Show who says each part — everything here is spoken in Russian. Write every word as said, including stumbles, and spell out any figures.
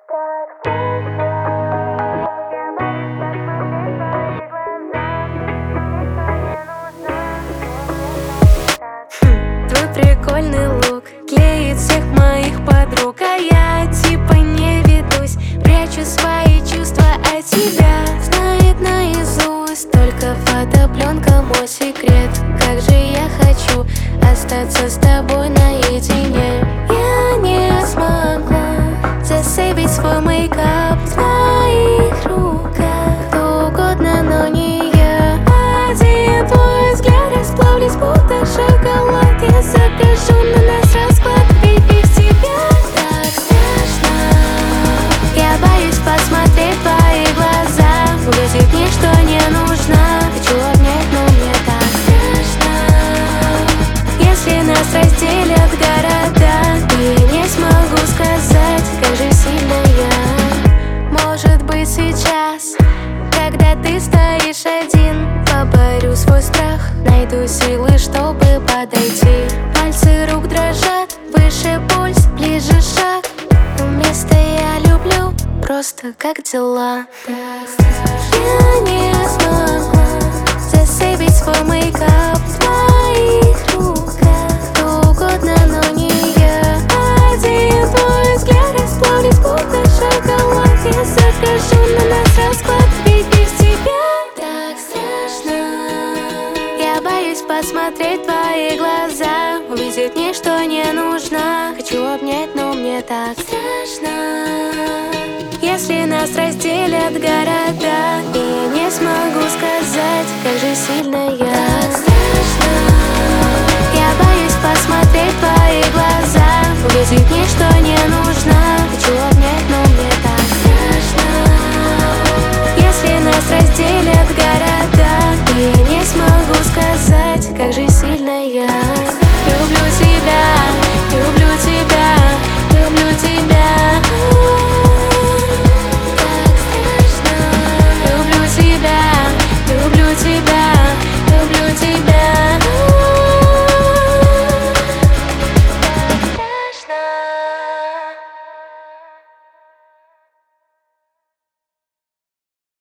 Speaker 1: Твой прикольный лук клеит всех моих подруг, а я типа не ведусь, прячу свои чувства от тебя. Знает наизусть только фотопленка мой секрет. Как же я хочу остаться с тобой наедине. Я не смогла засейвить свой мейкап в твоих руках. Кто угодно, но не я. Один твой взгляд расплавлюсь, будто шоколад. Я закажу на нас расклад, ведь без тебя так страшно. Я боюсь посмотреть в твои глаза, увидеть мне, что не нужно. Хочу обнять, но мне так страшно. Если нас разделят города, и я не смогу сказать, как же сильно я. Может быть сейчас, когда ты стоишь один, поборю свой страх, найду силы, чтобы подойти. Пальцы рук дрожат, выше пульс, ближе шаг. Вместо «я люблю» просто «как дела». Я не смогла засейвить свой мейкап в твоих руках. Кто угодно, но не я. Один твой взгляд расплавлюсь, будто шоколад. Я закажу на нас расклад, ведь без тебя так страшно. Я боюсь посмотреть в твои глаза, увидеть мне, что не нужно. Хочу обнять, но мне так страшно. Если нас разделят города, и я не смогу сказать, как же сильно я. Так страшно. Я боюсь посмотреть в твои глаза, увидеть мне, что не нужно. Хочу обнять, но мне так страшно. Если нас разделят города, и я не смогу сказать, как же сильно я.